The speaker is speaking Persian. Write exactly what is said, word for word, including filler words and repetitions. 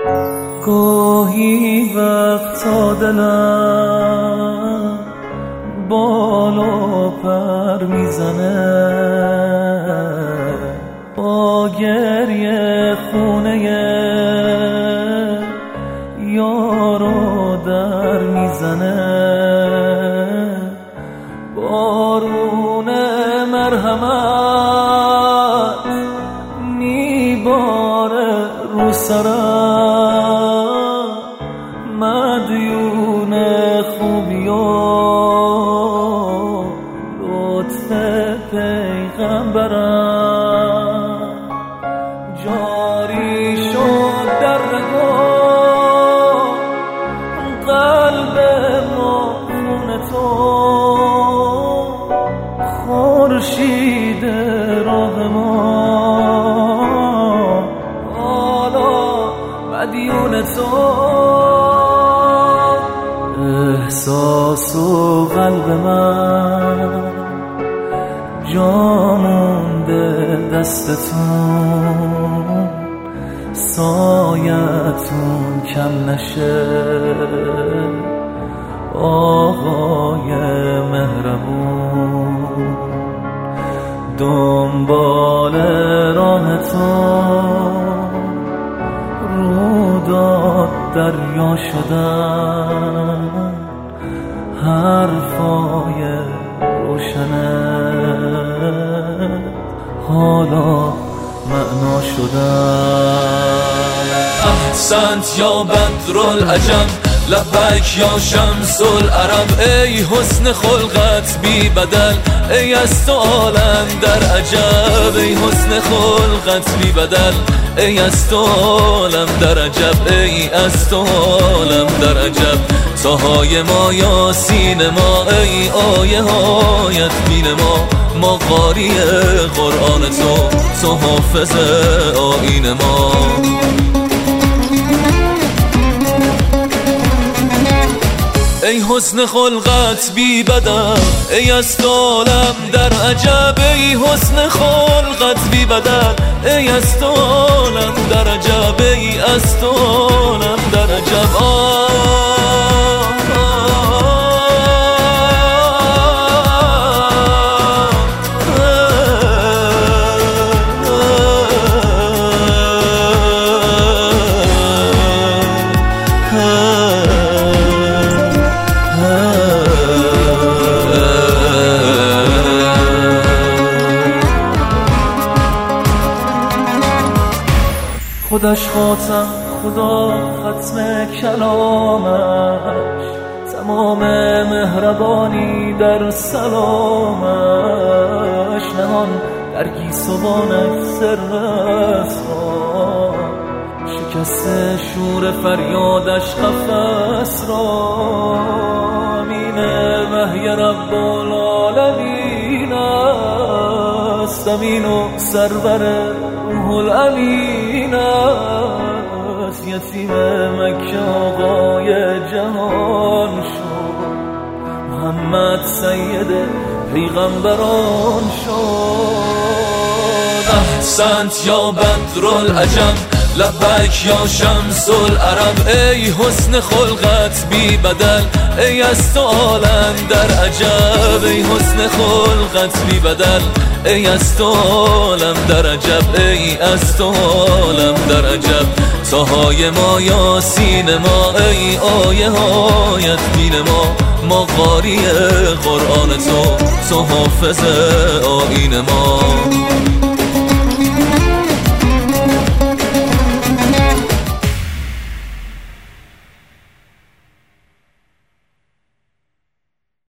گاهی وقتا دلم بالا پر میزنه، با گریه خونه یارو در میزنه، بارون مرحمت میباره رو سرم، مدیون خوبی و لطف پیغمبرم، جاری شد در رگام قلب ما خون تو، خورشید راه ما حالا مدیون تو، احساس و قلب من جا مونده دستتون، سایتون کم نشه آقای مهربون، دنبال راهتون روداد دریا شدن، حرفای روشنه حالا معنا شدن. احسنت یا بدرالعجم، لبک یا شمس العرب، ای حسن خلقت بی بدل، ای از تو عالم در عجب، ای حسن خلقت بی بدل، ای از تو عالم در عجب، ای از تو عالم در عجب، ساهای ما یاسین ما، ای آیه هایت بین ما، ما قاری قرآن تو، تو حافظ آیین ما. ای حسن خلقت بی بدل، ای از تو عالم در عجب، ای حسن خلقت بی بدل، ای از تو عالم در عجب، ای از تو عالم در عجب. خودش خاتم، خدا ختم کلامش، تمام مهربانی در سلامش، نهان در گیسوانش سر اسرار، شکست شور فریادش قفس را، امین وحی رب العالمین است، امین و سرور روح الامین است، یتیم مکه آقای جهان شد، محمد سید پیغمبران شد. احسنت یا بدرالعجم، لبک یا شمس العرب، ای حسن خلقت بی بدل، ای از تو عالم در عجب، ای حسن خلقت بی بدل، ای از تو عالم در عجب، ای از تو عالم در عجب، ساهای ما یاسین ما، ای آیه هایت بین ما، ما قاری قرآن تو، تو حافظ آیین ما.